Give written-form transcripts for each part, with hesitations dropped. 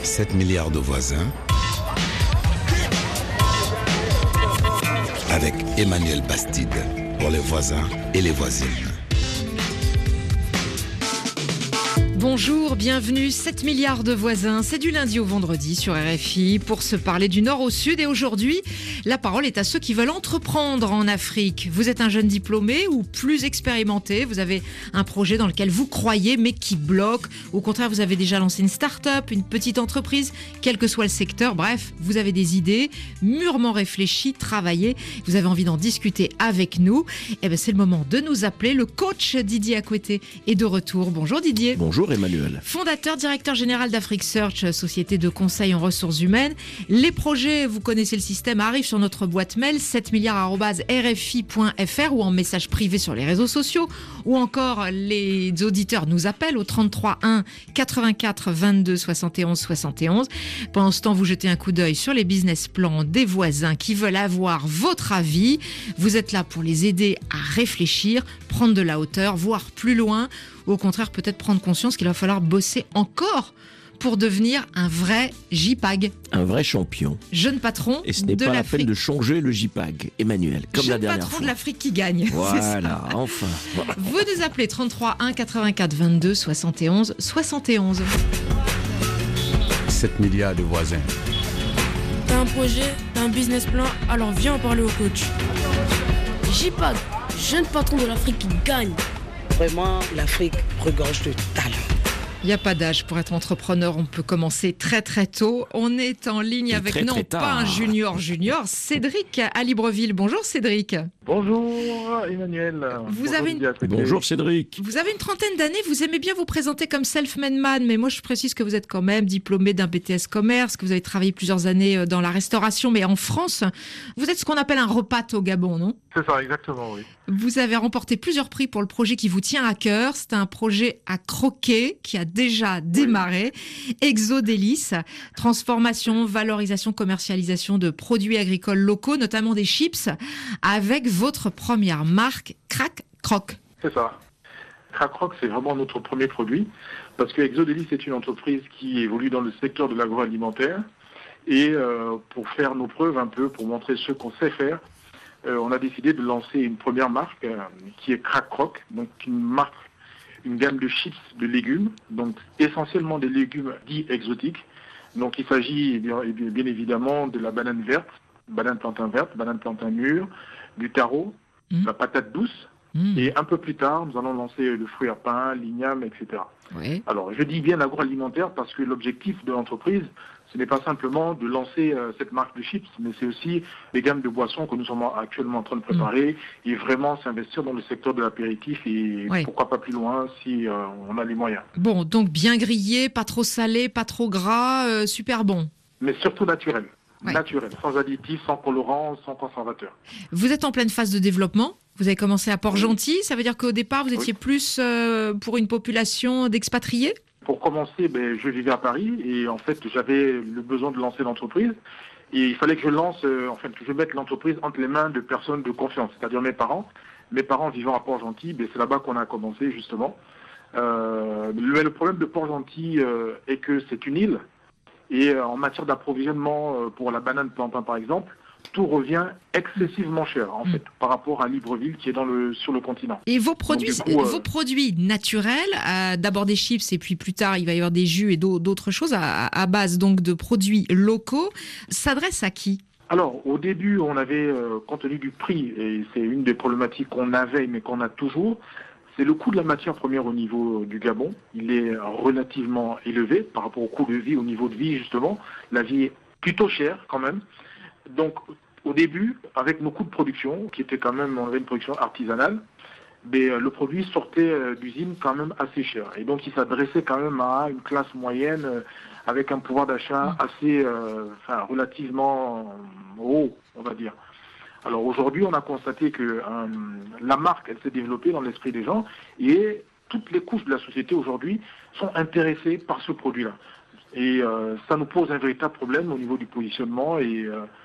7 milliards de voisins avec Emmanuel Bastide pour les voisins et les voisines. Bonjour, bienvenue, 7 milliards de voisins, c'est du lundi au vendredi sur RFI pour se parler du nord au sud et aujourd'hui, la parole est à ceux qui veulent entreprendre en Afrique. Vous êtes un jeune diplômé ou plus expérimenté, vous avez un projet dans lequel vous croyez mais qui bloque, au contraire vous avez déjà lancé une start-up, une petite entreprise, quel que soit le secteur, bref, vous avez des idées mûrement réfléchies, travaillées, vous avez envie d'en discuter avec nous, et bien c'est le moment de nous appeler, le coach Didier Akoueté est de retour. Bonjour Didier. Bonjour Emmanuel. Fondateur, directeur général d'Afrique Search, société de conseil en ressources humaines. Les projets, vous connaissez le système, arrivent sur notre boîte mail 7milliards@rfi.fr ou en message privé sur les réseaux sociaux ou encore les auditeurs nous appellent au 33 1 84 22 71 71. Pendant ce temps, vous jetez un coup d'œil sur les business plans des voisins qui veulent avoir votre avis. Vous êtes là pour les aider à réfléchir, prendre de la hauteur, voir plus loin. Ou au contraire, peut-être prendre conscience qu'il va falloir bosser encore pour devenir un vrai JPAG. Un vrai champion. Jeune patron de l'Afrique. Et ce n'est pas la peine de changer le JPAG, Emmanuel, comme la dernière fois. Jeune patron de l'Afrique qui gagne. Voilà, enfin. Vous nous appelez 33 1 84 22 71 71. 7 milliards de voisins. T'as un projet, t'as un business plan, alors viens en parler au coach. JPAG, jeune patron de l'Afrique qui gagne. Vraiment, l'Afrique regorge de talent. Il n'y a pas d'âge pour être entrepreneur, on peut commencer très très tôt. On est en ligne avec, très, non très pas un junior, Cédric à Libreville. Bonjour Cédric. Bonjour Emmanuel. Bonjour Cédric. Vous avez une trentaine d'années, vous aimez bien vous présenter comme self-made man, mais moi je précise que vous êtes quand même diplômé d'un BTS commerce, que vous avez travaillé plusieurs années dans la restauration, mais en France, vous êtes ce qu'on appelle un repat au Gabon, non ? C'est ça, exactement, oui. Vous avez remporté plusieurs prix pour le projet qui vous tient à cœur. C'est un projet à croquer qui a déjà démarré. Oui. Exodélice, transformation, valorisation, commercialisation de produits agricoles locaux, notamment des chips, avec votre première marque, Crack Croc. C'est ça. Crack Croc, c'est vraiment notre premier produit, parce que Exodélice est une entreprise qui évolue dans le secteur de l'agroalimentaire. Et pour faire nos preuves un peu, pour montrer ce qu'on sait faire, on a décidé de lancer une première marque qui est Crack Croc, donc une gamme de chips de légumes, donc essentiellement des légumes dits exotiques. Donc il s'agit bien évidemment de la banane verte, banane plantain verte, banane plantain mûr, du taro, la patate douce, et un peu plus tard, nous allons lancer le fruit à pain, l'igname, etc. Oui. Alors je dis bien agroalimentaire parce que l'objectif de l'entreprise, ce n'est pas simplement de lancer cette marque de chips, mais c'est aussi les gammes de boissons que nous sommes actuellement en train de préparer et vraiment s'investir dans le secteur de l'apéritif et pourquoi pas plus loin si on a les moyens. Bon, donc bien grillé, pas trop salé, pas trop gras, super bon. Mais surtout naturel. Ouais. Naturel, sans additifs, sans colorants, sans conservateurs. Vous êtes en pleine phase de développement. Vous avez commencé à Port-Gentil. Ça veut dire qu'au départ, vous étiez plus pour une population d'expatriés ? Pour commencer, je vivais à Paris et en fait, j'avais le besoin de lancer l'entreprise. Et il fallait que je lance, que je mette l'entreprise entre les mains de personnes de confiance, c'est-à-dire mes parents. Mes parents vivant à Port-Gentil, c'est là-bas qu'on a commencé justement. Le problème de Port-Gentil est que c'est une île. Et en matière d'approvisionnement pour la banane plantain par exemple, tout revient excessivement cher en fait par rapport à Libreville qui est sur le continent. Et vos produits, vos produits naturels, d'abord des chips et puis plus tard il va y avoir des jus et d'autres choses à base donc de produits locaux, s'adressent à qui ? Alors au début on avait, compte tenu du prix, et c'est une des problématiques qu'on avait mais qu'on a toujours, c'est le coût de la matière première au niveau du Gabon. Il est relativement élevé par rapport au coût de vie, au niveau de vie justement. La vie est plutôt chère quand même. Donc au début, avec nos coûts de production, qui étaient quand même, on avait une production artisanale, le produit sortait d'usine quand même assez cher. Et donc il s'adressait quand même à une classe moyenne avec un pouvoir d'achat assez, relativement haut, on va dire. Alors aujourd'hui, on a constaté que la marque, elle s'est développée dans l'esprit des gens et toutes les couches de la société aujourd'hui sont intéressées par ce produit-là. Et ça nous pose un véritable problème au niveau du positionnement et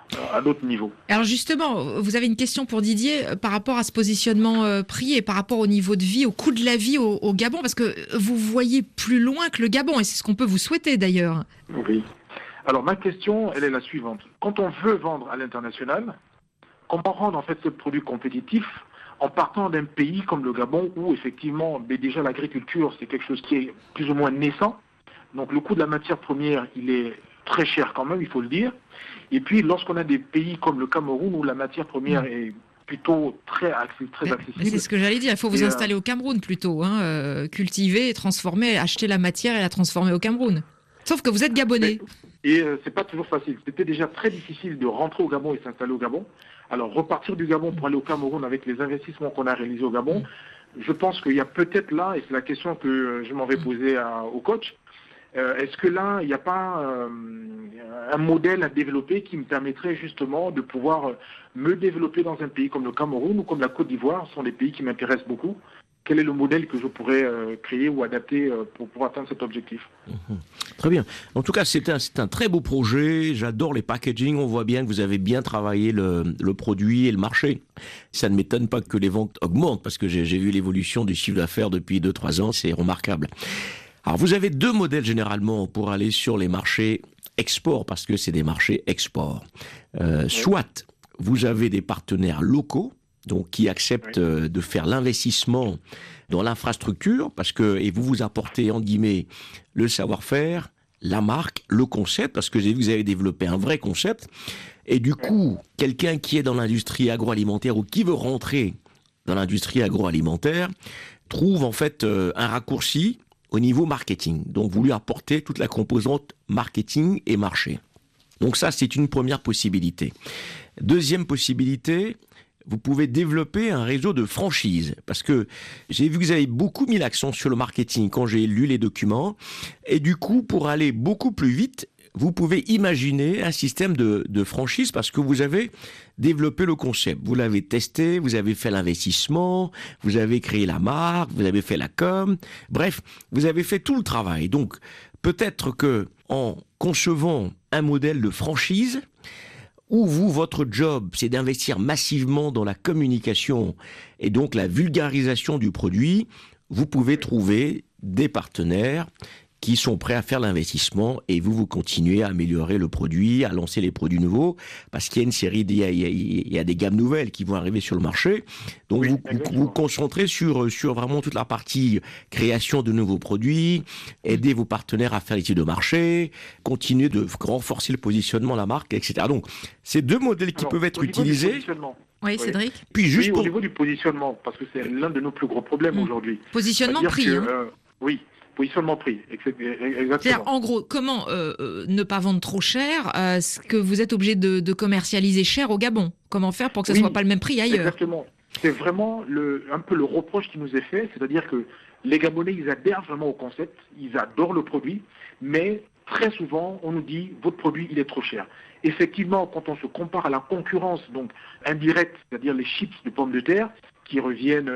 à d'autres niveaux. Alors justement, vous avez une question pour Didier par rapport à ce positionnement prix et par rapport au niveau de vie, au coût de la vie au Gabon, parce que vous voyez plus loin que le Gabon, et c'est ce qu'on peut vous souhaiter d'ailleurs. Oui. Alors ma question, elle est la suivante. Quand on veut vendre à l'international, comment rendre en fait ce produit compétitif en partant d'un pays comme le Gabon où effectivement déjà l'agriculture c'est quelque chose qui est plus ou moins naissant, donc le coût de la matière première il est très cher quand même, il faut le dire. Et puis lorsqu'on a des pays comme le Cameroun où la matière première est plutôt très accessible. C'est ce que j'allais dire, il faut vous installer au Cameroun plutôt, cultiver, transformer, acheter la matière et la transformer au Cameroun. Sauf que vous êtes gabonais. Et c'est pas toujours facile. C'était déjà très difficile de rentrer au Gabon et s'installer au Gabon. Alors repartir du Gabon pour aller au Cameroun avec les investissements qu'on a réalisés au Gabon, je pense qu'il y a peut-être là, et c'est la question que je m'en vais poser au coach, est-ce que là, il n'y a pas un modèle à développer qui me permettrait justement de pouvoir me développer dans un pays comme le Cameroun ou comme la Côte d'Ivoire, ce sont des pays qui m'intéressent beaucoup. Quel est le modèle que je pourrais créer ou adapter pour atteindre cet objectif? Très bien. En tout cas, c'est un très beau projet. J'adore les packaging. On voit bien que vous avez bien travaillé le produit et le marché. Ça ne m'étonne pas que les ventes augmentent parce que j'ai vu l'évolution du chiffre d'affaires depuis 2-3 ans. C'est remarquable. Alors, vous avez 2 modèles généralement pour aller sur les marchés export parce que c'est des marchés export. Soit vous avez des partenaires locaux, donc qui acceptent de faire l'investissement dans l'infrastructure, parce que et vous apportez en guillemets le savoir-faire, la marque, le concept, parce que j'ai vu que vous avez développé un vrai concept, et du coup, quelqu'un qui est dans l'industrie agroalimentaire ou qui veut rentrer dans l'industrie agroalimentaire trouve en fait un raccourci au niveau marketing. Donc vous lui apportez toute la composante marketing et marché. Donc ça, c'est une première possibilité. Deuxième possibilité, vous pouvez développer un réseau de franchises. Parce que j'ai vu que vous avez beaucoup mis l'accent sur le marketing quand j'ai lu les documents. Et du coup, pour aller beaucoup plus vite, vous pouvez imaginer un système de franchise parce que vous avez développé le concept. Vous l'avez testé, vous avez fait l'investissement, vous avez créé la marque, vous avez fait la com. Bref, vous avez fait tout le travail. Donc, peut-être que en concevant un modèle de franchise, où votre job, c'est d'investir massivement dans la communication et donc la vulgarisation du produit, vous pouvez trouver des partenaires qui sont prêts à faire l'investissement et vous continuez à améliorer le produit, à lancer les produits nouveaux, parce qu'il y a une série, il y a des gammes nouvelles qui vont arriver sur le marché. Donc vous concentrez sur vraiment toute la partie création de nouveaux produits, aider vos partenaires à faire l'étude de marché, continuer de renforcer le positionnement de la marque, etc. Donc c'est 2 modèles qui peuvent être utilisés. Oui, Cédric. Puis juste au niveau du positionnement, parce que c'est l'un de nos plus gros problèmes aujourd'hui. Positionnement prix. Oui. Positionnement prix, exactement. C'est-à-dire, en gros, comment ne pas vendre trop cher ce que vous êtes obligé de commercialiser cher au Gabon? Comment faire pour que ça ne soit pas le même prix ailleurs? Exactement. C'est vraiment un peu le reproche qui nous est fait, c'est-à-dire que les Gabonais, ils adhèrent vraiment au concept, ils adorent le produit, mais très souvent, on nous dit, votre produit, il est trop cher. Effectivement, quand on se compare à la concurrence, donc indirecte, c'est-à-dire les chips de pommes de terre, qui reviennent...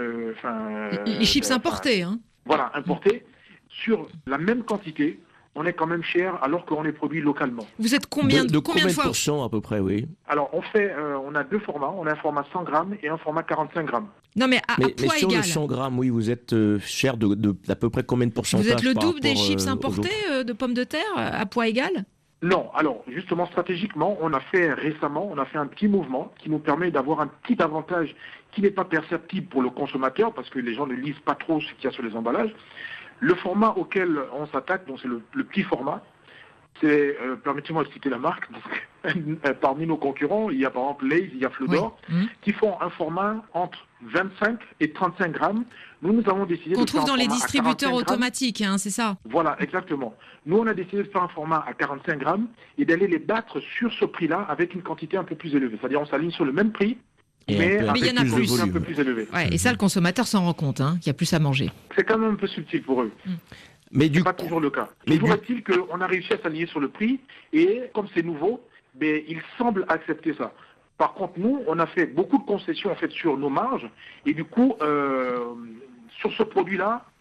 les chips importés, hein. Voilà, importés. Sur la même quantité, on est quand même cher alors qu'on les produit localement. Vous êtes combien de fois pourcents à peu près, oui. Alors on a 2 formats, on a un format 100 grammes et un format 45 grammes. Non mais à poids sur égal. Le 100 grammes, oui, vous êtes cher d'à peu près combien de pourcentage? Vous êtes le double des chips importés de pommes de terre à poids égal? Non, alors justement stratégiquement, on a fait un petit mouvement qui nous permet d'avoir un petit avantage qui n'est pas perceptible pour le consommateur parce que les gens ne lisent pas trop ce qu'il y a sur les emballages. Le format auquel on s'attaque, donc c'est le petit format, c'est, permettez-moi de citer la marque, parmi nos concurrents, il y a par exemple Lay's, il y a Fleudor, qui font un format entre 25 et 35 grammes. Nous avons décidé qu'on trouve dans les distributeurs automatiques, hein, c'est ça? Voilà, exactement. Nous, on a décidé de faire un format à 45 grammes et d'aller les battre sur ce prix-là avec une quantité un peu plus élevée. C'est-à-dire on s'aligne sur le même prix, mais il y en a plus. Un peu plus élevé. Ouais, et ça, le consommateur s'en rend compte, qu'il y a plus à manger. C'est quand même un peu subtil pour eux. Mais c'est pas toujours le cas. Toujours est-il qu'on a réussi à s'aligner sur le prix et comme c'est nouveau, ils semblent accepter ça. Par contre, nous, on a fait beaucoup de concessions en fait sur nos marges et du coup, sur ce produit-là,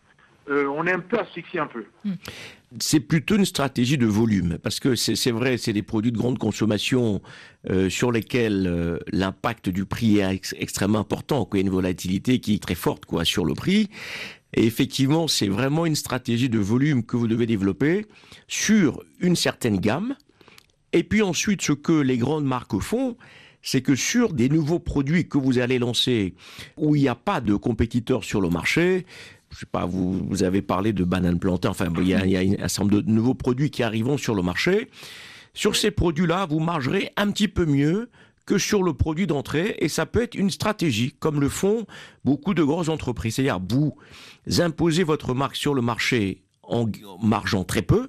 on est un peu asphyxié un peu. C'est plutôt une stratégie de volume, parce que c'est vrai, c'est des produits de grande consommation sur lesquels l'impact du prix est extrêmement important. Il y a une volatilité qui est très forte sur le prix. Et effectivement, c'est vraiment une stratégie de volume que vous devez développer sur une certaine gamme. Et puis ensuite, ce que les grandes marques font, c'est que sur des nouveaux produits que vous allez lancer, où il n'y a pas de compétiteurs sur le marché, je sais pas, vous avez parlé de bananes plantains, enfin, il y a un certain nombre de nouveaux produits qui arriveront sur le marché. Sur ces produits-là, vous margerez un petit peu mieux que sur le produit d'entrée, et ça peut être une stratégie, comme le font beaucoup de grosses entreprises. C'est-à-dire, vous imposez votre marque sur le marché en margeant très peu,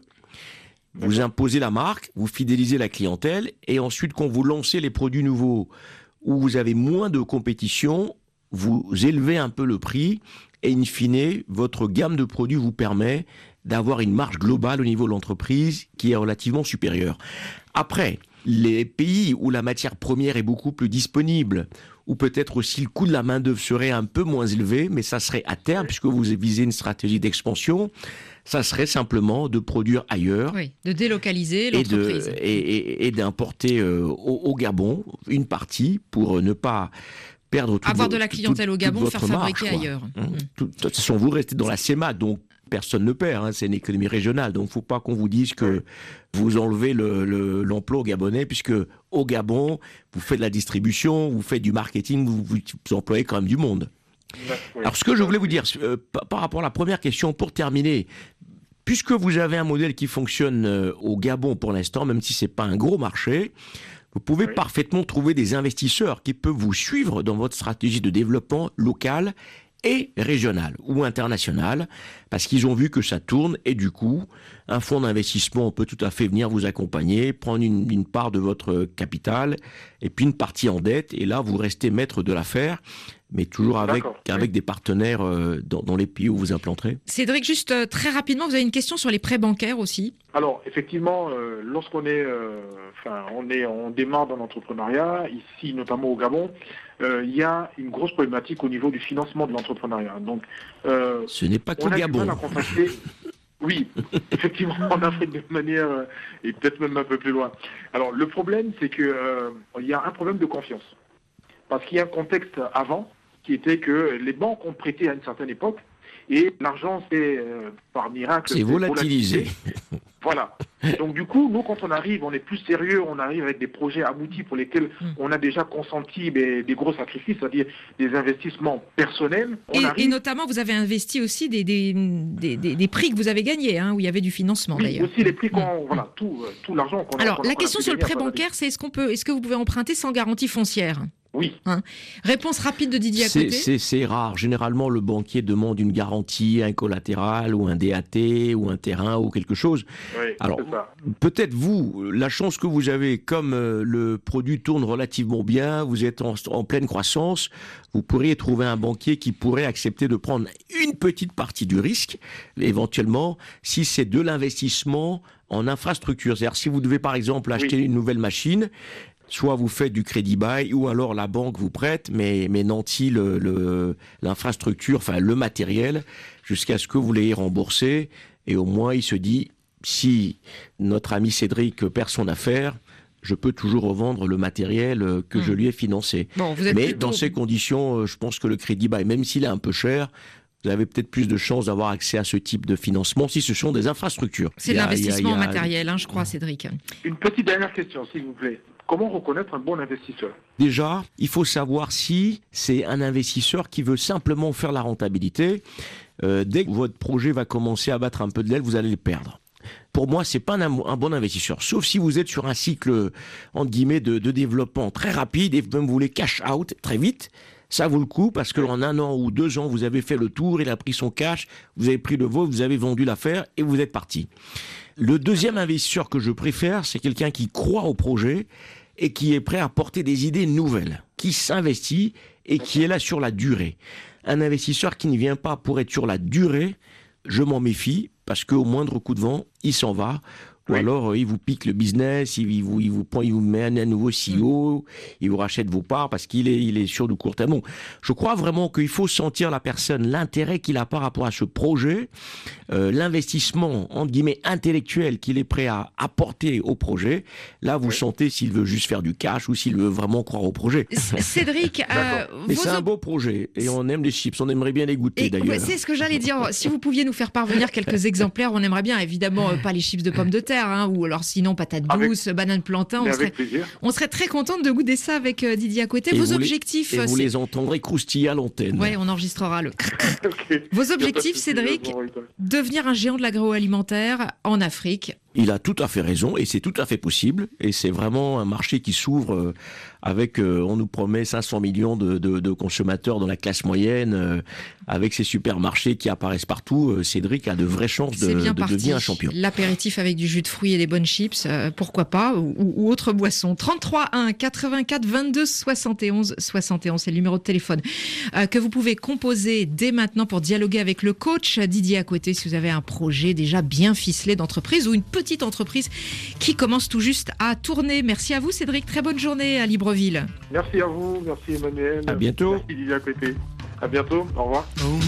vous imposez la marque, vous fidélisez la clientèle, et ensuite, quand vous lancez les produits nouveaux où vous avez moins de compétition, vous élevez un peu le prix, et in fine, votre gamme de produits vous permet d'avoir une marge globale au niveau de l'entreprise qui est relativement supérieure. Après, les pays où la matière première est beaucoup plus disponible, où peut-être aussi le coût de la main-d'œuvre serait un peu moins élevé, mais ça serait à terme, puisque vous visez une stratégie d'expansion, ça serait simplement de produire ailleurs. Oui, de délocaliser l'entreprise. Et d'importer au Gabon une partie pour ne pas perdre avoir de la clientèle au Gabon, faire fabriquer ailleurs. De toute façon, vous restez dans la CEMA, donc personne ne perd, c'est une économie régionale, donc il ne faut pas qu'on vous dise que vous enlevez l'emploi au Gabonais, puisque au Gabon, vous faites de la distribution, vous faites du marketing, vous employez quand même du monde. Alors ce que je voulais vous dire, par rapport à la première question, pour terminer, puisque vous avez un modèle qui fonctionne au Gabon pour l'instant, même si ce n'est pas un gros marché, vous pouvez parfaitement trouver des investisseurs qui peuvent vous suivre dans votre stratégie de développement local et régional ou international, parce qu'ils ont vu que ça tourne, et du coup, un fonds d'investissement peut tout à fait venir vous accompagner, prendre une part de votre capital, et puis une partie en dette, et là, vous restez maître de l'affaire, mais toujours avec des partenaires dans les pays où vous implanterez. Cédric, juste très rapidement, vous avez une question sur les prêts bancaires aussi? Alors, effectivement, lorsqu'on on démarre dans l'entrepreneuriat, ici, notamment au Gabon, il y a une grosse problématique au niveau du financement de l'entrepreneuriat. Donc, ce n'est pas qu'au Gabon. Oui, effectivement, en Afrique de manière, et peut-être même un peu plus loin. Alors, le problème, c'est que il y a un problème de confiance. Parce qu'il y a un contexte avant, qui était que les banques ont prêté à une certaine époque, et l'argent, c'est par miracle... C'est volatilisé. Voilà. Donc du coup, nous, quand on arrive, on est plus sérieux, on arrive avec des projets aboutis pour lesquels on a déjà consenti des gros sacrifices, c'est-à-dire des investissements personnels. Et notamment, vous avez investi aussi des prix que vous avez gagnés, où il y avait du financement d'ailleurs. Aussi les prix tout l'argent qu'on a. Alors, la question sur le prêt bancaire, c'est est-ce que vous pouvez emprunter sans garantie foncière ? Oui. Réponse rapide de Didier à côté. C'est rare. Généralement, le banquier demande une garantie, un collatéral ou un DAT ou un terrain ou quelque chose. Oui, alors, peut-être vous, la chance que vous avez, comme le produit tourne relativement bien, vous êtes en pleine croissance, vous pourriez trouver un banquier qui pourrait accepter de prendre une petite partie du risque, éventuellement, si c'est de l'investissement en infrastructure. C'est-à-dire, si vous devez par exemple acheter une nouvelle machine, soit vous faites du crédit bail, ou alors la banque vous prête, mais nantit l'infrastructure, enfin le matériel, jusqu'à ce que vous l'ayez remboursé. Et au moins, il se dit, si notre ami Cédric perd son affaire, je peux toujours revendre le matériel que je lui ai financé. Bon, mais dans ces conditions, je pense que le crédit bail, même s'il est un peu cher, vous avez peut-être plus de chances d'avoir accès à ce type de financement si ce sont des infrastructures. C'est l'investissement en matériel, je crois, Cédric. Une petite dernière question, s'il vous plaît. Comment reconnaître un bon investisseur ? Déjà, il faut savoir si c'est un investisseur qui veut simplement faire la rentabilité. Dès que votre projet va commencer à battre un peu de l'aile, vous allez le perdre. Pour moi, c'est pas un bon investisseur. Sauf si vous êtes sur un cycle, entre guillemets, de développement très rapide et même vous voulez cash out très vite. Ça vaut le coup parce qu'en 1 an ou 2 ans, vous avez fait le tour, il a pris son cash, vous avez pris le vôtre, vous avez vendu l'affaire et vous êtes parti. Le deuxième investisseur que je préfère, c'est quelqu'un qui croit au projet et qui est prêt à porter des idées nouvelles, qui s'investit et qui est là sur la durée. Un investisseur qui ne vient pas pour être sur la durée, je m'en méfie parce qu'au moindre coup de vent, il s'en va Ou alors, il vous pique le business, il vous met un nouveau CEO, il vous rachète vos parts parce qu'il est sur du court terme. Bon, je crois vraiment qu'il faut sentir la personne, l'intérêt qu'il a par rapport à ce projet, l'investissement, entre guillemets, intellectuel qu'il est prêt à apporter au projet. Là, vous sentez s'il veut juste faire du cash ou s'il veut vraiment croire au projet. Cédric, mais c'est un beau projet et on aime les chips, on aimerait bien les goûter d'ailleurs. C'est ce que j'allais dire. Si vous pouviez nous faire parvenir quelques exemplaires, on aimerait bien, évidemment, pas les chips de pommes de terre, ou alors sinon patates douces, bananes plantain. On serait très contente de goûter ça avec Didier Akoueté. Vos objectifs, vous les entendrez croustiller à l'antenne. Ouais, on enregistrera le. Vos objectifs, Cédric, devenir un géant de l'agroalimentaire en Afrique. Il a tout à fait raison et c'est tout à fait possible et c'est vraiment un marché qui s'ouvre avec, on nous promet 500 millions de consommateurs dans la classe moyenne, avec ces supermarchés qui apparaissent partout. Cédric a de vraies chances de devenir un champion. L'apéritif avec du jus de fruits et des bonnes chips, pourquoi pas, ou autre boisson. 33 1 84 22 71 71, c'est le numéro de téléphone que vous pouvez composer dès maintenant pour dialoguer avec le coach Didier Akoueté si vous avez un projet déjà bien ficelé d'entreprise ou une petite entreprise qui commence tout juste à tourner. Merci à vous Cédric, très bonne journée à Libreville. Merci à vous, merci Emmanuel. À bientôt. Merci Didier Akoueté. À bientôt, au revoir.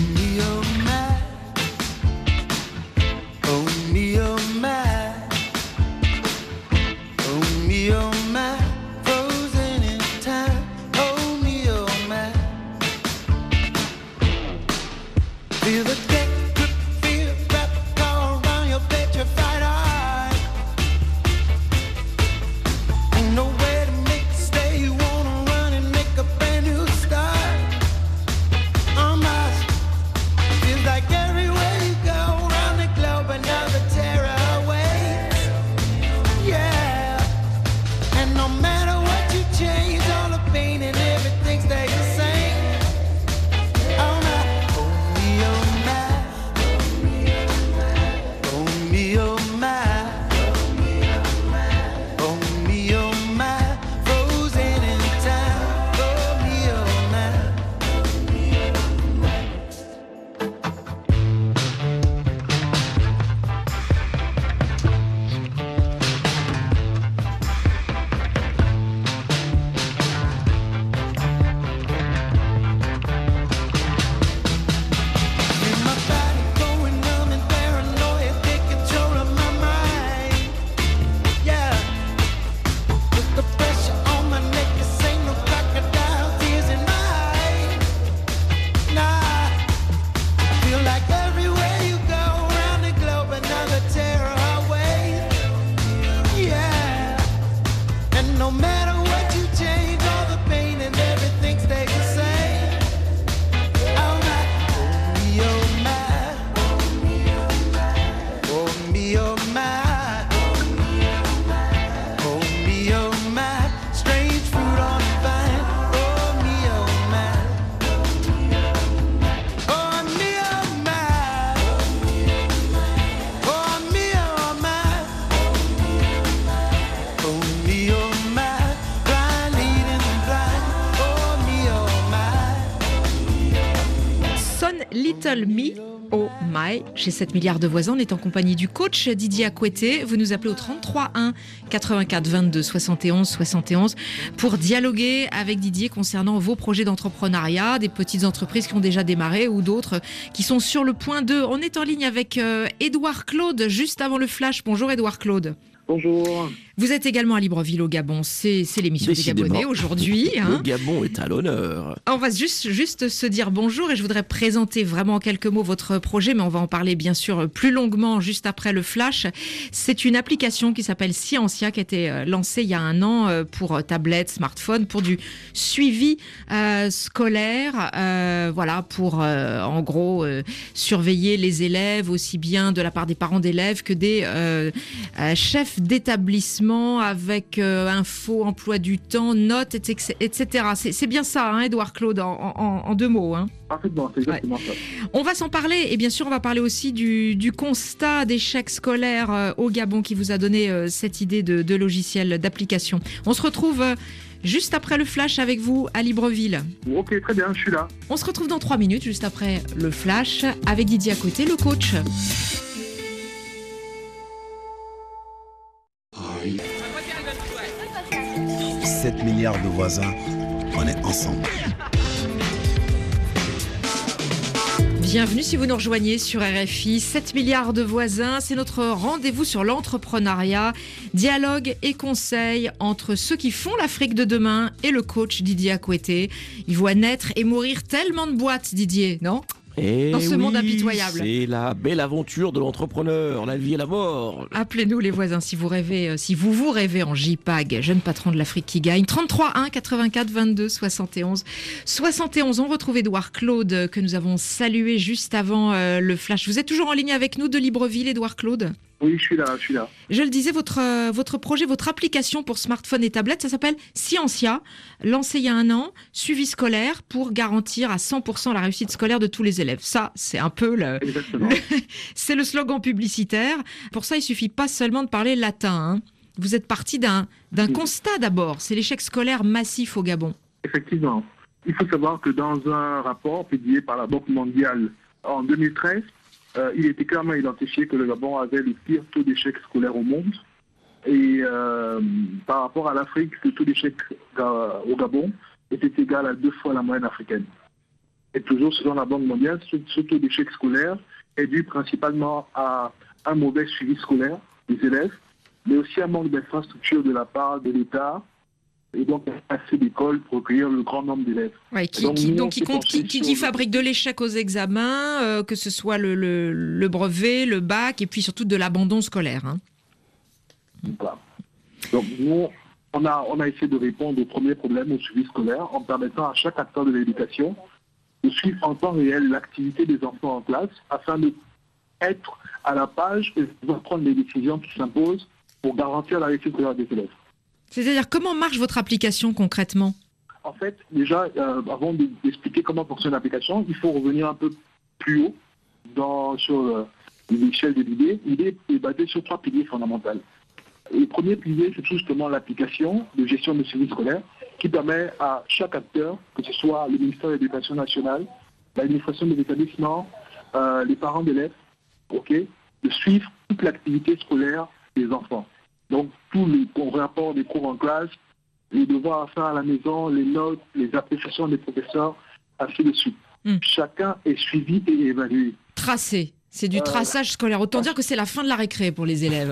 Little Me, oh my. Chez 7 milliards de voisins, on est en compagnie du coach Didier Akoueté. Vous nous appelez au 33 1 84 22 71 71 pour dialoguer avec Didier concernant vos projets d'entrepreneuriat, des petites entreprises qui ont déjà démarré ou d'autres qui sont sur le point de. On est en ligne avec Édouard Claude juste avant le flash. Bonjour Édouard Claude. Bonjour. Vous êtes également à Libreville au Gabon, c'est l'émission des Gabonais aujourd'hui. Le Gabon est à l'honneur. On va juste se dire bonjour et je voudrais présenter vraiment en quelques mots votre projet, mais on va en parler bien sûr plus longuement juste après le flash. C'est une application qui s'appelle Scientia qui a été lancée il y a 1 an pour tablette, smartphone, pour du suivi scolaire, voilà, pour en gros surveiller les élèves aussi bien de la part des parents d'élèves que des chefs d'établissement avec info, emploi du temps, notes, etc. C'est bien ça, hein, Édouard Claude, en 2 mots. Hein. Parfaitement, c'est exactement ça. On va s'en parler et bien sûr on va parler aussi du constat d'échec scolaire au Gabon qui vous a donné cette idée de logiciel, d'application. On se retrouve juste après le flash avec vous à Libreville. Ok, très bien, je suis là. On se retrouve dans 3 minutes juste après le flash avec Didier Akoueté, le coach. RFI. 7 milliards de voisins, on est ensemble. Bienvenue si vous nous rejoignez sur RFI. 7 milliards de voisins, c'est notre rendez-vous sur l'entrepreneuriat. Dialogue et conseils entre ceux qui font l'Afrique de demain et le coach Didier Akoueté. Il voit naître et mourir tellement de boîtes, Didier, non ? Dans ce monde impitoyable. C'est la belle aventure de l'entrepreneur, la vie et la mort. Appelez-nous les voisins si vous rêvez, si vous rêvez en JPAG, jeune patron de l'Afrique qui gagne. 33 1 84 22 71 71. On retrouve Édouard Claude que nous avons salué juste avant le flash. Vous êtes toujours en ligne avec nous de Libreville, Édouard Claude ? Oui, je suis là. Je le disais, votre projet, votre application pour smartphone et tablette, ça s'appelle Scientia, lancé il y a 1 an, suivi scolaire pour garantir à 100% la réussite scolaire de tous les élèves. Ça, c'est un peu c'est le slogan publicitaire. Pour ça, il suffit pas seulement de parler latin. Vous êtes parti d'un constat d'abord, c'est l'échec scolaire massif au Gabon. Effectivement. Il faut savoir que dans un rapport publié par la Banque mondiale en 2013, il était clairement identifié que le Gabon avait le pire taux d'échec scolaire au monde. Et par rapport à l'Afrique, le taux d'échec au Gabon était égal à 2 fois la moyenne africaine. Et toujours selon la Banque mondiale, ce taux d'échec scolaire est dû principalement à un mauvais suivi scolaire des élèves, mais aussi un manque d'infrastructure de la part de l'État, et donc assez d'écoles pour accueillir le grand nombre d'élèves. Ouais, qui fabrique de l'échec aux examens, que ce soit le brevet, le bac, et puis surtout de l'abandon scolaire. Voilà. Donc nous, on a essayé de répondre au premier problème, au suivi scolaire, en permettant à chaque acteur de l'éducation de suivre en temps réel l'activité des enfants en classe, afin d'être à la page et de prendre les décisions qui s'imposent pour garantir la réussite scolaire des élèves. C'est-à-dire, comment marche votre application concrètement ? En fait, déjà, avant d'expliquer comment fonctionne l'application, il faut revenir un peu plus haut sur l'échelle de l'idée. L'idée est basée sur 3 piliers fondamentaux. Le premier pilier, c'est justement l'application de gestion de suivi scolaire qui permet à chaque acteur, que ce soit le ministère de l'Éducation nationale, l'administration de l'établissement, les parents d'élèves, de suivre toute l'activité scolaire des enfants. Donc, tous les rapports des cours en classe, les devoirs à faire à la maison, les notes, les appréciations des professeurs, ainsi de suite. Chacun est suivi et évalué. Tracé. C'est du traçage scolaire. Autant dire que c'est la fin de la récré pour les élèves.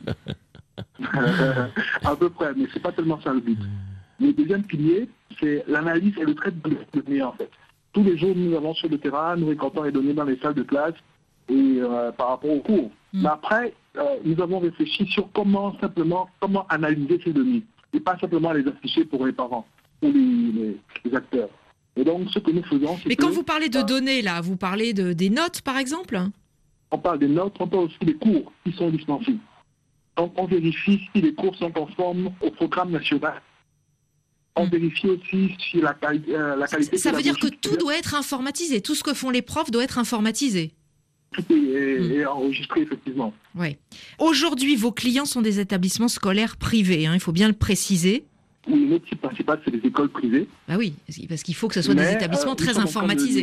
À peu près, mais c'est pas tellement ça le but. Le deuxième pilier, c'est l'analyse et le traitement des données, en fait. Tous les jours, nous allons sur le terrain, nous récoltons les données dans les salles de classe et par rapport aux cours. Mais après, nous avons réfléchi sur comment analyser ces données et pas simplement les afficher pour les parents ou les acteurs. Et donc, ce que nous faisons, c'est quand vous parlez de données, là, vous parlez des notes, par exemple ? On parle des notes, on parle aussi des cours qui sont dispensés. Donc, on vérifie si les cours sont conformes au programme national. On vérifie aussi si la qualité... Ça veut dire que tout doit être informatisé. Tout ce que font les profs doit être informatisé. Tout est enregistré, effectivement. Oui. Aujourd'hui, vos clients sont des établissements scolaires privés, il faut bien le préciser. Oui, notre type principal, c'est les écoles privées. Bah oui, parce qu'il faut que ce soit des établissements très informatisés.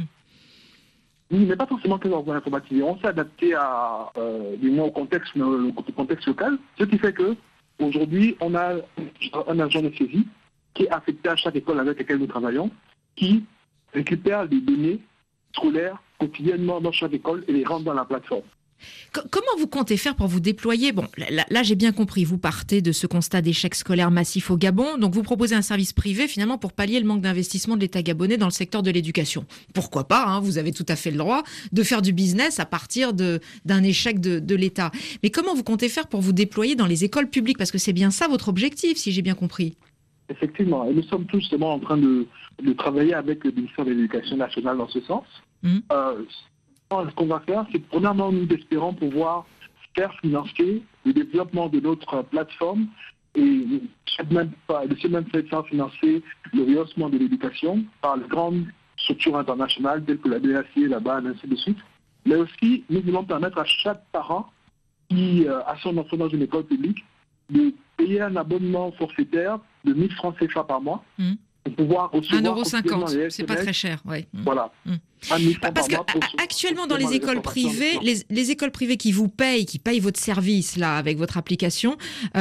Oui, mais pas forcément très informatisés. On s'est adapté au contexte local, ce qui fait que aujourd'hui, on a un agent de saisie qui est affecté à chaque école avec laquelle nous travaillons, qui récupère des données scolaires quotidiennement dans chaque école et les rentre dans la plateforme. Comment vous comptez faire pour vous déployer ? Bon, là j'ai bien compris, vous partez de ce constat d'échec scolaire massif au Gabon, donc vous proposez un service privé finalement pour pallier le manque d'investissement de l'État gabonais dans le secteur de l'éducation. Pourquoi pas, vous avez tout à fait le droit de faire du business à partir d'un échec de l'État. Mais comment vous comptez faire pour vous déployer dans les écoles publiques ? Parce que c'est bien ça votre objectif, si j'ai bien compris. Effectivement, et nous sommes tous justement en train de travailler avec le ministère de l'Éducation nationale dans ce sens. Ce qu'on va faire, c'est que premièrement, nous espérons pouvoir faire financer le développement de notre plateforme et de ce même fait faire financer le rehaussement de l'éducation par les grandes structures internationales telles que la DAC, la BAN, ainsi de suite. Mais aussi, nous voulons permettre à chaque parent qui a son enfant dans une école publique de payer un abonnement forfaitaire de 1 000 francs CFA par mois pour pouvoir recevoir 1,50 €, c'est pas très cher. Ouais. Voilà. Parce que actuellement dans les écoles privées, les écoles privées qui vous payent, qui payent votre service là avec votre application,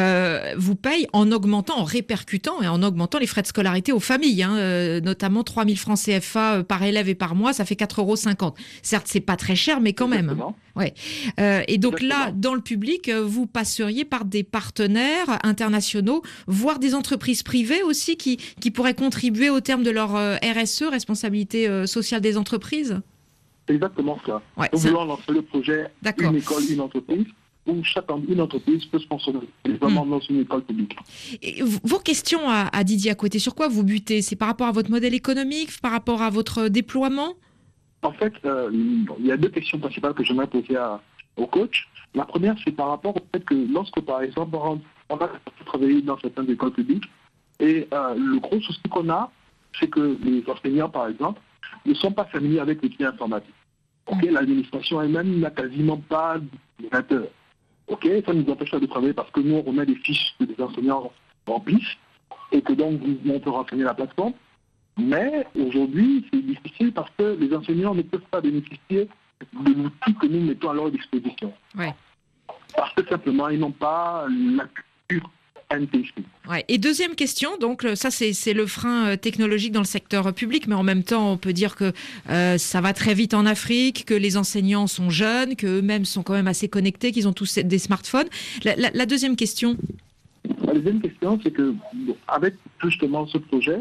vous payent en augmentant, en répercutant et en augmentant les frais de scolarité aux familles, notamment 3 000 francs CFA par élève et par mois, ça fait 4,50 €. Certes, c'est pas très cher, mais quand même. Ouais. Et donc là, dans le public, vous passeriez par des partenaires internationaux, voire des entreprises privées aussi qui pourraient contribuer au terme de leur RSE, responsabilité sociale des entreprises. C'est exactement ça. Ouais, Nous voulons lancer le projet Une école, une entreprise, où une entreprise peut sponsoriser les enfants dans une école publique. Et vos questions à Didier Akoueté, sur quoi vous butez? C'est par rapport à votre modèle économique, par rapport à votre déploiement? En fait, il y a deux questions principales que j'aimerais poser au coach. La première, c'est par rapport au fait que lorsque, par exemple, on a travaillé dans certaines écoles publiques, et le gros souci qu'on a, c'est que les enseignants, par exemple, ne sont pas familiers avec les outils informatiques. L'administration elle-même n'a quasiment pas d'ordinateur. Ça nous empêche de travailler parce que nous, on remet des fiches que les enseignants remplissent et que donc, on peut renseigner la plateforme. Mais aujourd'hui, c'est difficile parce que les enseignants ne peuvent pas bénéficier de l'outil que nous mettons à leur disposition. Ouais. Parce que simplement, ils n'ont pas la culture NTC. Ouais. Et deuxième question, donc ça c'est le frein technologique dans le secteur public, mais en même temps on peut dire que ça va très vite en Afrique, que les enseignants sont jeunes, qu'eux-mêmes sont quand même assez connectés, qu'ils ont tous des smartphones. La deuxième question. La deuxième question, c'est que avec justement ce projet,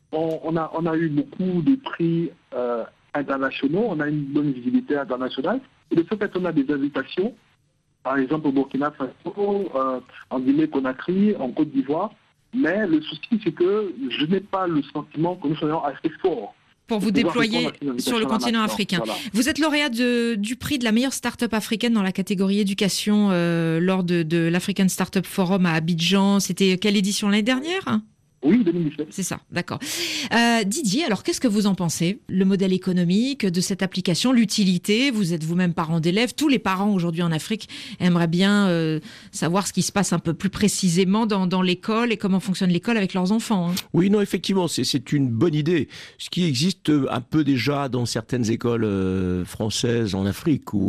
on a eu beaucoup de prix internationaux, on a une bonne visibilité internationale, et de ce fait on a des invitations. Par exemple, au Burkina Faso, en Guinée-Conakry, en Côte d'Ivoire. Mais le souci, c'est que je n'ai pas le sentiment que nous soyons assez forts. Pour vous déployer sur le continent africain. Voilà. Vous êtes lauréat du prix de la meilleure start-up africaine dans la catégorie éducation lors de l'African Startup Forum à Abidjan. C'était quelle édition, l'année dernière ? Oui, 2017. C'est ça, d'accord. Didier, alors qu'est-ce que vous en pensez? Le modèle économique de cette application, l'utilité, vous êtes vous-même parent d'élèves, tous les parents aujourd'hui en Afrique aimeraient bien savoir ce qui se passe un peu plus précisément dans l'école et comment fonctionne l'école avec leurs enfants. Oui, non, effectivement, c'est une bonne idée. Ce qui existe un peu déjà dans certaines écoles françaises en Afrique, où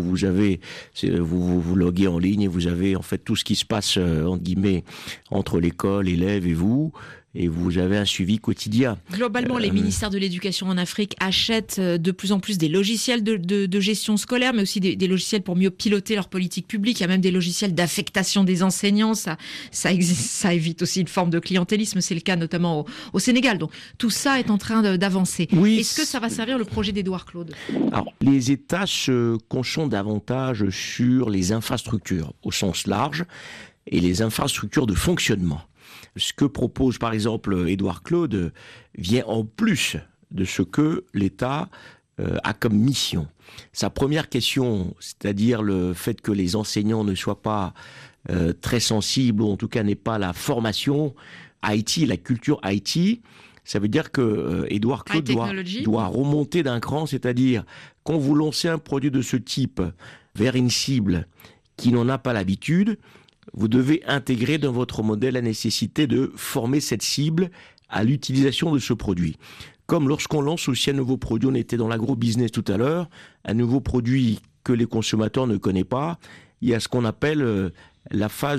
vous loguez en ligne et vous avez en fait tout ce qui se passe, entre guillemets, entre l'école, l'élève et vous. Et vous avez un suivi quotidien. Globalement, les ministères de l'Éducation en Afrique achètent de plus en plus des logiciels de gestion scolaire, mais aussi des logiciels pour mieux piloter leur politique publique. Il y a même des logiciels d'affectation des enseignants. Ça évite aussi une forme de clientélisme. C'est le cas notamment au Sénégal. Donc tout ça est en train d'avancer. Oui, est-ce que ça va servir le projet d'Édouard Claude? Alors, les États se concentrent davantage sur les infrastructures au sens large et les infrastructures de fonctionnement. Ce que propose par exemple Édouard Claude vient en plus de ce que l'État a comme mission. Sa première question, c'est-à-dire le fait que les enseignants ne soient pas très sensibles, ou en tout cas n'aient pas la formation IT, la culture IT, ça veut dire que Édouard Claude doit remonter d'un cran, c'est-à-dire quand vous lancez un produit de ce type vers une cible qui n'en a pas l'habitude, vous devez intégrer dans votre modèle la nécessité de former cette cible à l'utilisation de ce produit. Comme lorsqu'on lance aussi un nouveau produit, on était dans l'agro-business tout à l'heure, un nouveau produit que les consommateurs ne connaissent pas, il y a ce qu'on appelle la phase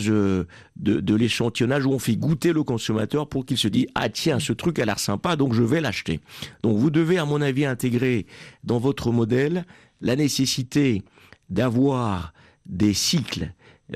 de l'échantillonnage où on fait goûter le consommateur pour qu'il se dise « Ah tiens, ce truc a l'air sympa, donc je vais l'acheter ». Donc vous devez, à mon avis, intégrer dans votre modèle la nécessité d'avoir des cycles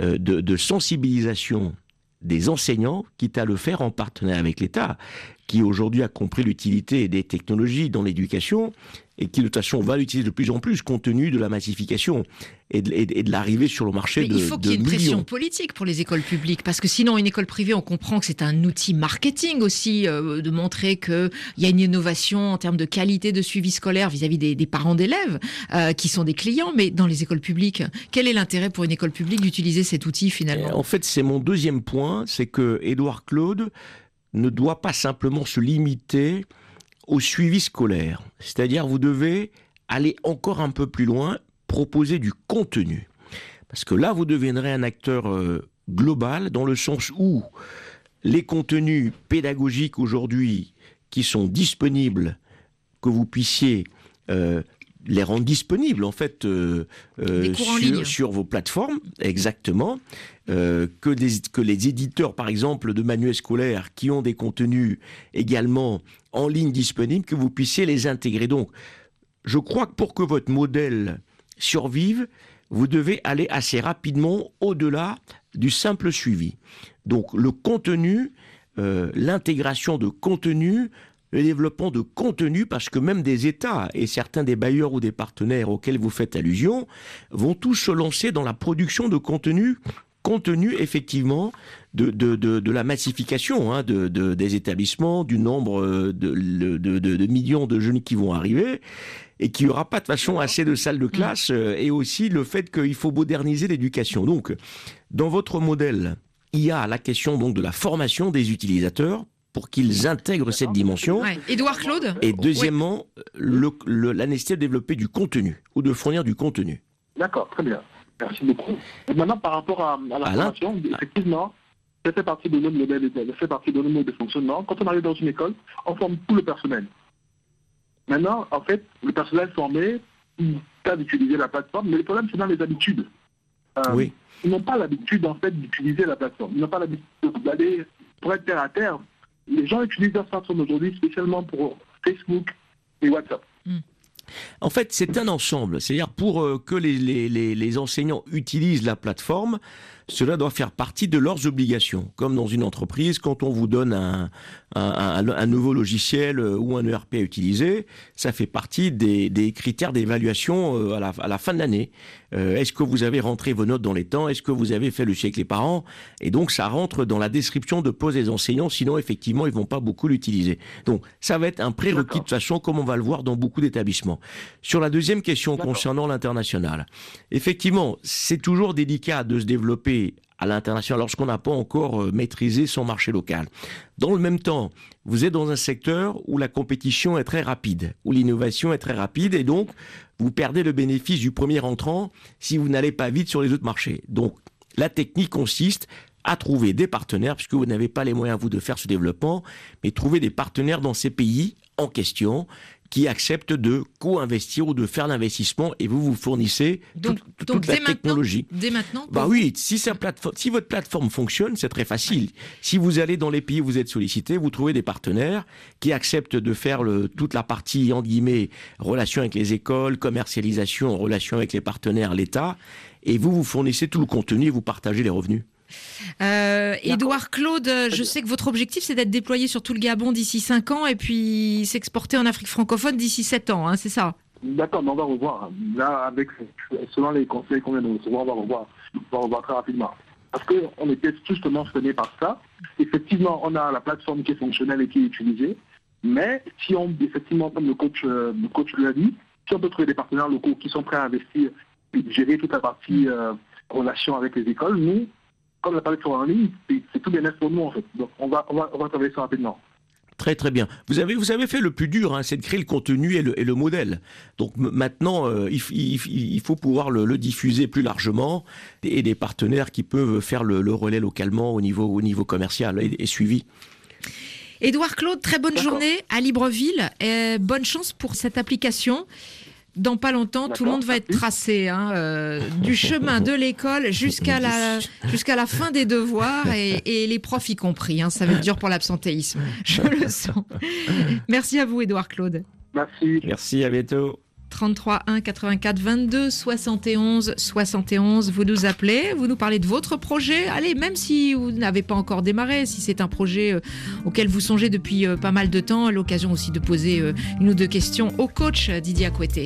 de sensibilisation des enseignants, quitte à le faire en partenariat avec l'État, qui aujourd'hui a compris l'utilité des technologies dans l'éducation et qui de toute façon va l'utiliser de plus en plus compte tenu de la massification et de l'arrivée sur le marché de millions. Il faut qu'il y ait une pression politique pour les écoles publiques, parce que sinon une école privée, on comprend que c'est un outil marketing aussi, de montrer qu'il y a une innovation en termes de qualité de suivi scolaire vis-à-vis des parents d'élèves qui sont des clients, mais dans les écoles publiques, quel est l'intérêt pour une école publique d'utiliser cet outil finalement? En fait, c'est mon deuxième point, c'est que Édouard Claude ne doit pas simplement se limiter au suivi scolaire. C'est-à-dire, vous devez aller encore un peu plus loin, proposer du contenu. Parce que là, vous deviendrez un acteur global, dans le sens où les contenus pédagogiques aujourd'hui qui sont disponibles, que vous puissiez les rendre disponibles en fait sur vos plateformes, exactement. Que les éditeurs, par exemple, de manuels scolaires qui ont des contenus également en ligne disponibles, que vous puissiez les intégrer. Donc, je crois que pour que votre modèle survive, vous devez aller assez rapidement au-delà du simple suivi. Donc, le contenu, l'intégration de contenu, le développement de contenu, parce que même des États et certains des bailleurs ou des partenaires auxquels vous faites allusion vont tous se lancer dans la production de contenu effectivement de la massification des établissements, du nombre de millions de jeunes qui vont arriver, et qu'il n'y aura pas de façon assez de salles de classe, et aussi le fait qu'il faut moderniser l'éducation. Donc, dans votre modèle, il y a la question donc de la formation des utilisateurs pour qu'ils intègrent cette dimension. Ouais. Édouard Claude. Et deuxièmement, la nécessité de développer du contenu ou de fournir du contenu. D'accord, très bien. Merci beaucoup. Et maintenant, par rapport à la formation, effectivement, ça fait partie de notre modèle, ça fait partie de notre mode de fonctionnement. Quand on arrive dans une école, on forme tout le personnel. Maintenant, en fait, le personnel formé, ils savent utiliser la plateforme, mais le problème, c'est dans les habitudes. Oui. Ils n'ont pas l'habitude, en fait, d'utiliser la plateforme. Ils n'ont pas l'habitude d'aller pour être terre à terre. Les gens utilisent leur smartphone aujourd'hui, spécialement pour Facebook et WhatsApp. En fait, c'est un ensemble. C'est-à-dire, pour que les enseignants utilisent la plateforme, cela doit faire partie de leurs obligations. Comme dans une entreprise, quand on vous donne un nouveau logiciel ou un ERP à utiliser, ça fait partie des critères d'évaluation à la fin de l'année. Est-ce que vous avez rentré vos notes dans les temps? Est-ce que vous avez fait le suivi avec les parents? Et donc, ça rentre dans la description de pause des enseignants. Sinon, effectivement, ils vont pas beaucoup l'utiliser. Donc, ça va être un prérequis de toute façon, comme on va le voir dans beaucoup d'établissements. Sur la deuxième question concernant l'international, effectivement, c'est toujours délicat de se développer à l'international lorsqu'on n'a pas encore maîtrisé son marché local. Dans le même temps, vous êtes dans un secteur où la compétition est très rapide, où l'innovation est très rapide, et donc vous perdez le bénéfice du premier entrant si vous n'allez pas vite sur les autres marchés. Donc la technique consiste à trouver des partenaires, puisque vous n'avez pas les moyens, vous, de faire ce développement, mais trouver des partenaires dans ces pays en question qui acceptent de co-investir ou de faire l'investissement, et vous fournissez toute la technologie. Dès maintenant Oui, si votre plateforme fonctionne, c'est très facile. Si vous allez dans les pays où vous êtes sollicité, vous trouvez des partenaires qui acceptent de faire toute la partie, entre guillemets, relation avec les écoles, commercialisation, relation avec les partenaires, l'État, et vous fournissez tout le contenu et vous partagez les revenus. Édouard Claude, je sais que votre objectif, c'est d'être déployé sur tout le Gabon d'ici 5 ans et puis s'exporter en Afrique francophone d'ici 7 ans, c'est ça? D'accord, mais on va revoir. Là, selon les conseils qu'on vient de recevoir, on va revoir très rapidement. Parce qu'on était justement freiné par ça. Effectivement, on a la plateforme qui est fonctionnelle et qui est utilisée. Mais si on, effectivement, comme le coach l'a dit, si on peut trouver des partenaires locaux qui sont prêts à investir et gérer toute la partie relation avec les écoles, nous, comme la plateforme en ligne, c'est tout bien pour nous en fait. Donc on va travailler ça rapidement. Très très bien. Vous avez fait le plus dur, c'est de créer le contenu et le modèle. Donc maintenant, il faut pouvoir le diffuser plus largement, et des partenaires qui peuvent faire le relais localement au niveau commercial et suivi. Édouard Claude, très bonne journée à Libreville. Bonne chance pour cette application. Dans pas longtemps, tout le monde va être tracé, du chemin de l'école jusqu'à la fin des devoirs, et les profs y compris. Ça va être dur pour l'absentéisme, je le sens. Merci à vous, Édouard Claude. Merci. Merci, à bientôt. 33 1 84 22 71 71. Vous nous appelez, vous nous parlez de votre projet. Allez, même si vous n'avez pas encore démarré, si c'est un projet auquel vous songez depuis pas mal de temps, l'occasion aussi de poser une ou deux questions au coach Didier Akoueté.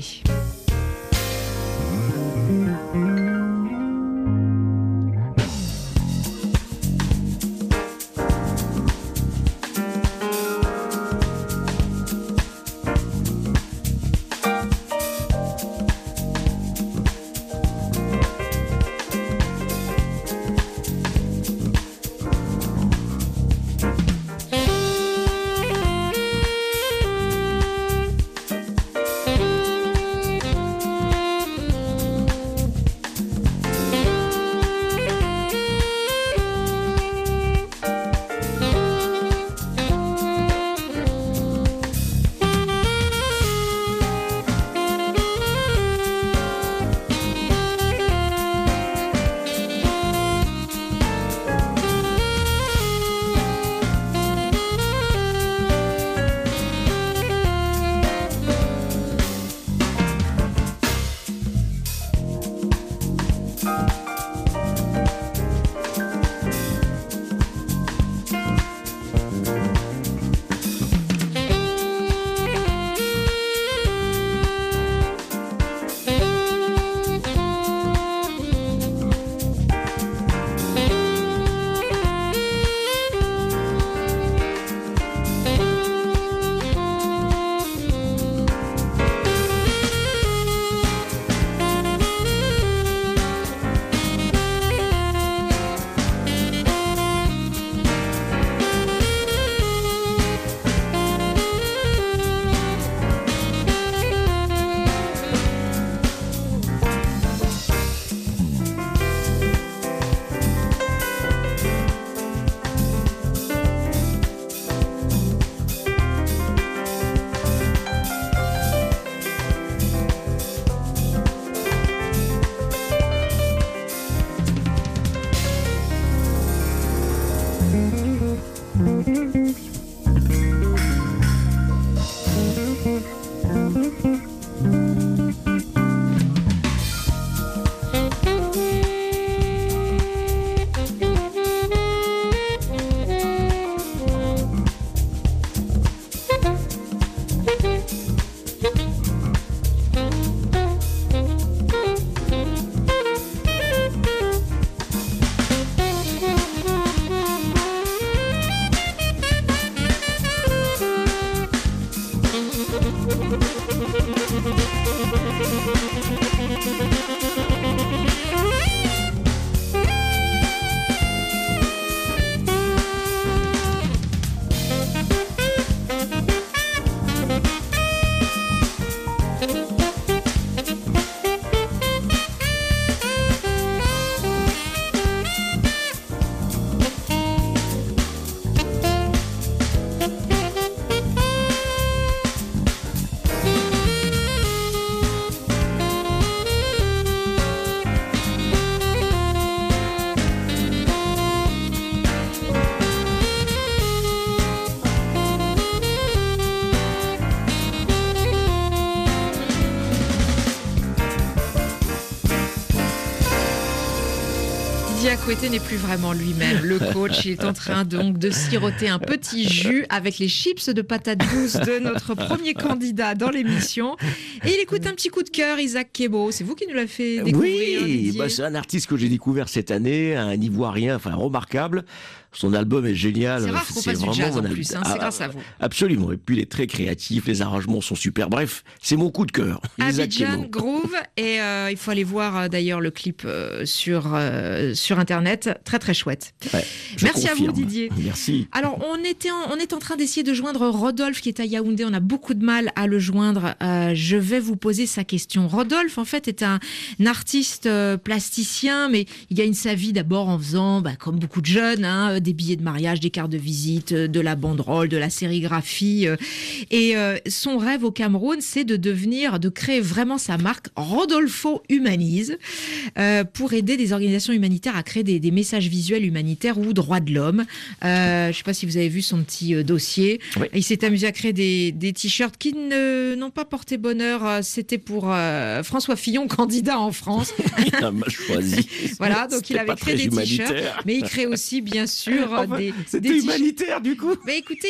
Akouete n'est plus vraiment lui-même. Le coach, il est en train donc de siroter un petit jus avec les chips de patates douces de notre premier candidat dans l'émission. Et il écoute un petit coup de cœur, Isaac Kebo. C'est vous qui nous l'avez fait découvrir. Oui, c'est un artiste que j'ai découvert cette année, un Ivoirien, remarquable. Son album est génial. C'est rare qu'on fasse du jazz en plus, c'est grâce à vous. Absolument. Et puis il est très créatif, les arrangements sont super. Bref, c'est mon coup de cœur. Abidjan Groove. Et il faut aller voir d'ailleurs le clip sur Internet. Très très chouette. Ouais, merci confirme. À vous Didier. Merci. Alors on est en train d'essayer de joindre Rodolphe qui est à Yaoundé. On a beaucoup de mal à le joindre. Je vais vous poser sa question. Rodolphe en fait est un artiste plasticien, mais il gagne sa vie d'abord en faisant, comme beaucoup de jeunes, des billets de mariage, des cartes de visite, de la banderole, de la sérigraphie. Et son rêve au Cameroun, c'est de créer vraiment sa marque Rodolfo Humanise pour aider des organisations humanitaires à créer des messages visuels humanitaires ou droits de l'homme. Je ne sais pas si vous avez vu son petit dossier. Oui. Il s'est amusé à créer des t-shirts qui n'ont pas porté bonheur. C'était pour François Fillon, candidat en France. Il a mal choisi. Voilà, donc il avait créé des t-shirts. Mais il crée aussi, bien sûr, c'était humanitaire du coup. Mais écoutez,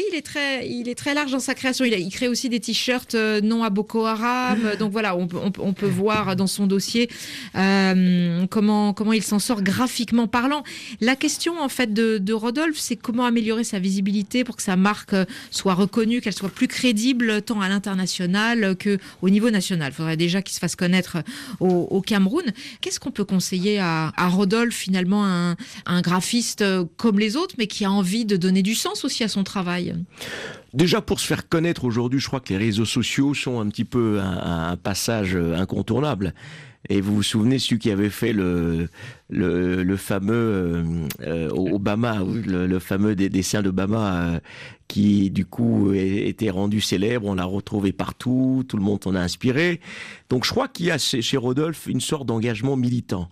il est très large dans sa création. Il crée aussi des t-shirts non à Boko Haram. Donc voilà, on peut voir dans son dossier comment il s'en sort graphiquement parlant. La question en fait de Rodolphe, c'est comment améliorer sa visibilité pour que sa marque soit reconnue, qu'elle soit plus crédible tant à l'international qu'au niveau national. Il faudrait déjà qu'il se fasse connaître au Cameroun. Qu'est-ce qu'on peut conseiller à Rodolphe, finalement, un graphiste comme les autres, mais qui a envie de donner du sens aussi à son travail? Déjà, pour se faire connaître aujourd'hui, je crois que les réseaux sociaux sont un petit peu un passage incontournable. Et vous vous souvenez, celui qui avait fait le fameux Obama, le fameux dessin d'Obama qui, du coup, était rendu célèbre. On l'a retrouvé partout, tout le monde en a inspiré. Donc, je crois qu'il y a chez Rodolphe une sorte d'engagement militant.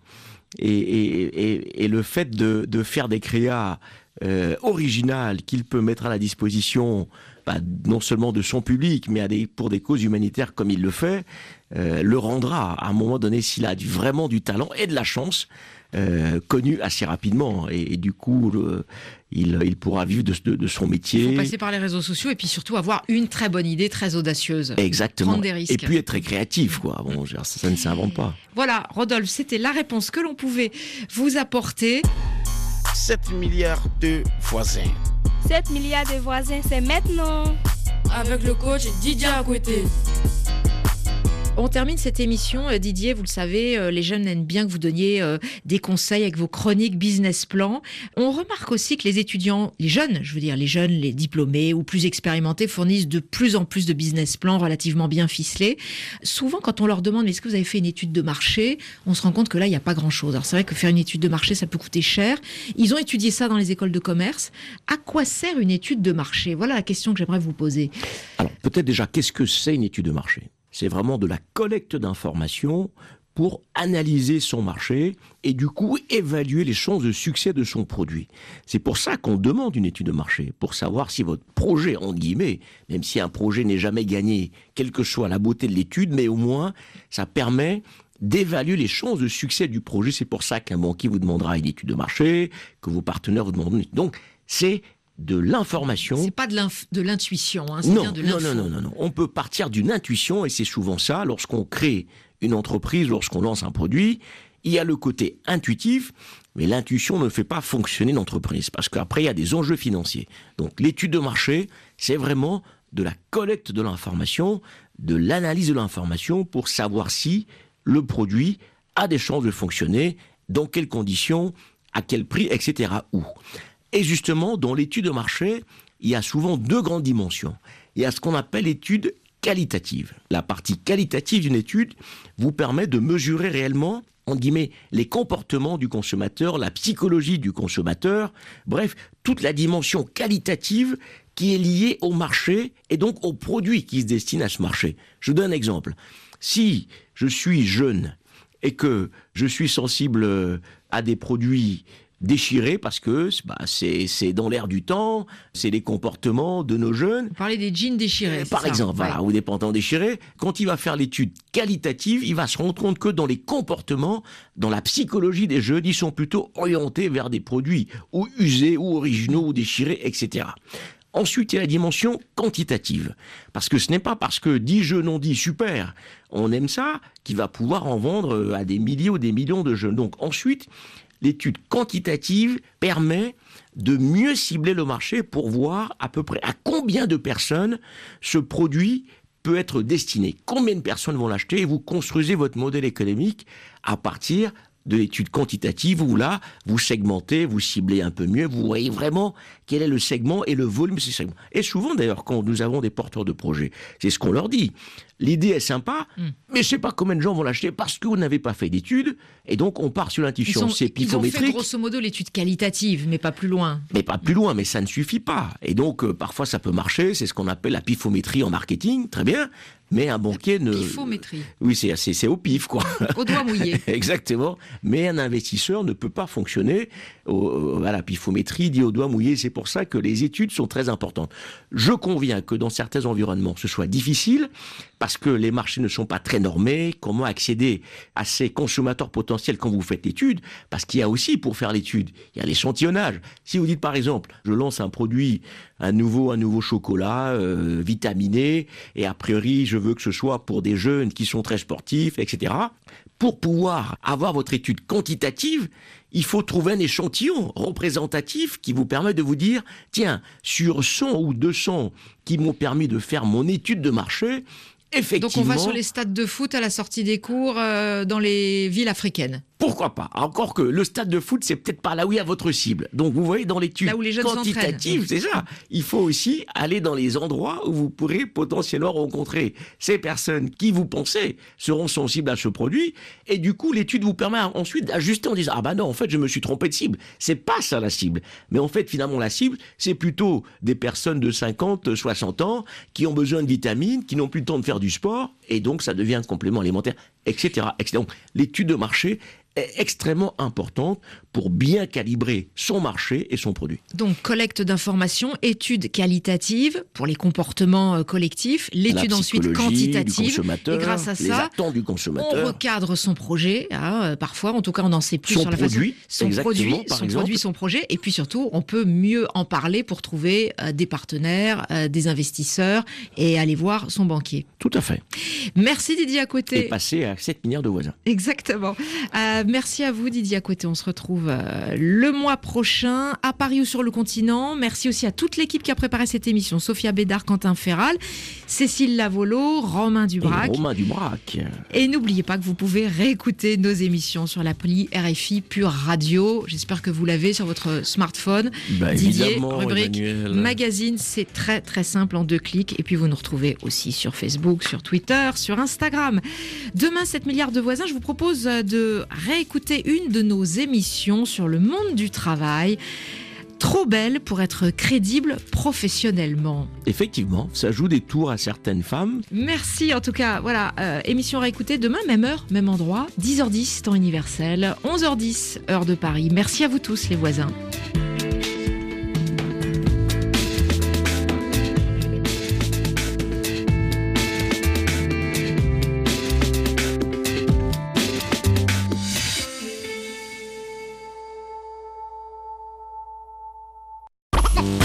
Et le fait de faire des créas originales qu'il peut mettre à la disposition, non seulement de son public, mais pour des causes humanitaires comme il le fait, le rendra, à un moment donné, s'il a vraiment du talent et de la chance, connu assez rapidement. Et du coup, il pourra vivre de son métier. Il faut passer par les réseaux sociaux et puis surtout avoir une très bonne idée, très audacieuse. Exactement. Prendre des risques. Et puis être très créatif, quoi. Bon, ça ne s'invente pas. Voilà, Rodolphe, c'était la réponse que l'on pouvait vous apporter. 7 milliards de voisins. 7 milliards de voisins, c'est maintenant. Avec le coach Didier Akouete. On termine cette émission, Didier, vous le savez, les jeunes aiment bien que vous donniez des conseils avec vos chroniques business plan. On remarque aussi que les étudiants, les jeunes, les diplômés ou plus expérimentés fournissent de plus en plus de business plans relativement bien ficelés. Souvent, quand on leur demande, mais est-ce que vous avez fait une étude de marché, on se rend compte que là, il n'y a pas grand-chose. Alors c'est vrai que faire une étude de marché, ça peut coûter cher. Ils ont étudié ça dans les écoles de commerce. À quoi sert une étude de marché? Voilà la question que j'aimerais vous poser. Alors peut-être déjà, qu'est-ce que c'est une étude de marché? C'est vraiment de la collecte d'informations pour analyser son marché et du coup évaluer les chances de succès de son produit. C'est pour ça qu'on demande une étude de marché, pour savoir si votre projet, entre guillemets, même si un projet n'est jamais gagné, quelle que soit la beauté de l'étude, mais au moins ça permet d'évaluer les chances de succès du projet. C'est pour ça qu'un banquier vous demandera une étude de marché, que vos partenaires vous demanderont une étude. Donc c'est de l'information. C'est pas de l'intuition, hein, c'est bien de l'info. Non. On peut partir d'une intuition, et c'est souvent ça, lorsqu'on crée une entreprise, lorsqu'on lance un produit, il y a le côté intuitif, mais l'intuition ne fait pas fonctionner l'entreprise, parce qu'après, il y a des enjeux financiers. Donc l'étude de marché, c'est vraiment de la collecte de l'information, de l'analyse de l'information pour savoir si le produit a des chances de fonctionner, dans quelles conditions, à quel prix, etc. Où. Et justement, dans l'étude de marché, il y a souvent deux grandes dimensions. Il y a ce qu'on appelle l'étude qualitative. La partie qualitative d'une étude vous permet de mesurer réellement, entre guillemets, les comportements du consommateur, la psychologie du consommateur, bref, toute la dimension qualitative qui est liée au marché et donc aux produits qui se destinent à ce marché. Je vous donne un exemple. Si je suis jeune et que je suis sensible à des produits déchirés parce que c'est dans l'air du temps, c'est les comportements de nos jeunes. Vous parlez des jeans déchirés, par exemple, voilà, ou des pantalons déchirés. Quand il va faire l'étude qualitative, il va se rendre compte que dans les comportements, dans la psychologie des jeunes, ils sont plutôt orientés vers des produits ou usés, ou originaux, ou déchirés, etc. Ensuite, il y a la dimension quantitative. Parce que ce n'est pas parce que 10 jeunes ont dit super, on aime ça, qu'il va pouvoir en vendre à des milliers ou des millions de jeunes. Donc ensuite, l'étude quantitative permet de mieux cibler le marché pour voir à peu près à combien de personnes ce produit peut être destiné. Combien de personnes vont l'acheter et vous construisez votre modèle économique à partir de l'étude quantitative où là, vous segmentez, vous ciblez un peu mieux, vous voyez vraiment quel est le segment et le volume de ces segments. Et souvent d'ailleurs, quand nous avons des porteurs de projets, c'est ce qu'on leur dit. L'idée est sympa, mais je sais pas combien de gens vont l'acheter parce que vous n'avez pas fait d'études. Et donc, on part sur l'intuition. C'est pifométrique. Ils ont fait grosso modo l'étude qualitative, mais pas plus loin. Mais pas plus loin, mais ça ne suffit pas. Et donc, parfois, ça peut marcher. C'est ce qu'on appelle la pifométrie en marketing. Très bien. Mais un banquier ne... Pifométrie. Oui, c'est au pif, quoi. Au doigt mouillé. Exactement. Mais un investisseur ne peut pas fonctionner à la pifométrie dit au doigt mouillé. C'est pour ça que les études sont très importantes. Je conviens que dans certains environnements, ce soit difficile, parce que les marchés ne sont pas très normés. Comment accéder à ces consommateurs potentiels quand vous faites l'étude? Parce qu'il y a aussi, pour faire l'étude, il y a l'échantillonnage. Si vous dites par exemple, je lance un produit, un nouveau chocolat vitaminé, et a priori, je veux que ce soit pour des jeunes qui sont très sportifs, etc. Pour pouvoir avoir votre étude quantitative, il faut trouver un échantillon représentatif qui vous permet de vous dire, tiens, sur 100 ou 200 qui m'ont permis de faire mon étude de marché, effectivement... Donc on va sur les stades de foot à la sortie des cours dans les villes africaines. Pourquoi pas? Encore que le stade de foot, c'est peut-être pas là où il y a votre cible. Donc vous voyez, dans l'étude quantitative, c'est ça. Il faut aussi aller dans les endroits où vous pourrez potentiellement rencontrer ces personnes qui, vous pensez, seront sensibles à ce produit. Et du coup, l'étude vous permet ensuite d'ajuster en disant, ah bah non, en fait, je me suis trompé de cible. C'est pas ça la cible. Mais en fait, finalement, la cible, c'est plutôt des personnes de 50, 60 ans qui ont besoin de vitamines, qui n'ont plus le temps de faire du sport. Et donc, ça devient un complément alimentaire, etc. Donc, l'étude de marché est extrêmement importante pour bien calibrer son marché et son produit. Donc, collecte d'informations, étude qualitative pour les comportements collectifs, l'étude ensuite quantitative. Et grâce à ça, les attentes du consommateur. On recadre son projet. Parfois, en tout cas, on en sait plus sur la produit, façon. Son produit, son projet. Et puis surtout, on peut mieux en parler pour trouver des partenaires, des investisseurs et aller voir son banquier. Tout à fait. Merci Didier Accoté. Et passer à 7 milliards de voisins. Exactement. Merci à vous Didier Accoté. On se retrouve le mois prochain à Paris ou sur le continent. Merci aussi à toute l'équipe qui a préparé cette émission. Sophia Bédard, Quentin Ferral, Cécile Lavolo, Romain Dubrac. Et n'oubliez pas que vous pouvez réécouter nos émissions sur l'appli RFI Pure Radio. J'espère que vous l'avez sur votre smartphone. Didier, rubrique Emmanuel. Magazine, c'est très très simple en 2 clics. Et puis vous nous retrouvez aussi sur Facebook, sur Twitter, sur Instagram. Demain, 7 milliards de voisins, je vous propose de réécouter une de nos émissions sur le monde du travail. trop belle pour être crédible professionnellement. Effectivement, ça joue des tours à certaines femmes. Merci en tout cas. Voilà, émission à réécouter demain, même heure, même endroit, 10h10 temps universel, 11h10 heure de Paris. Merci à vous tous les voisins.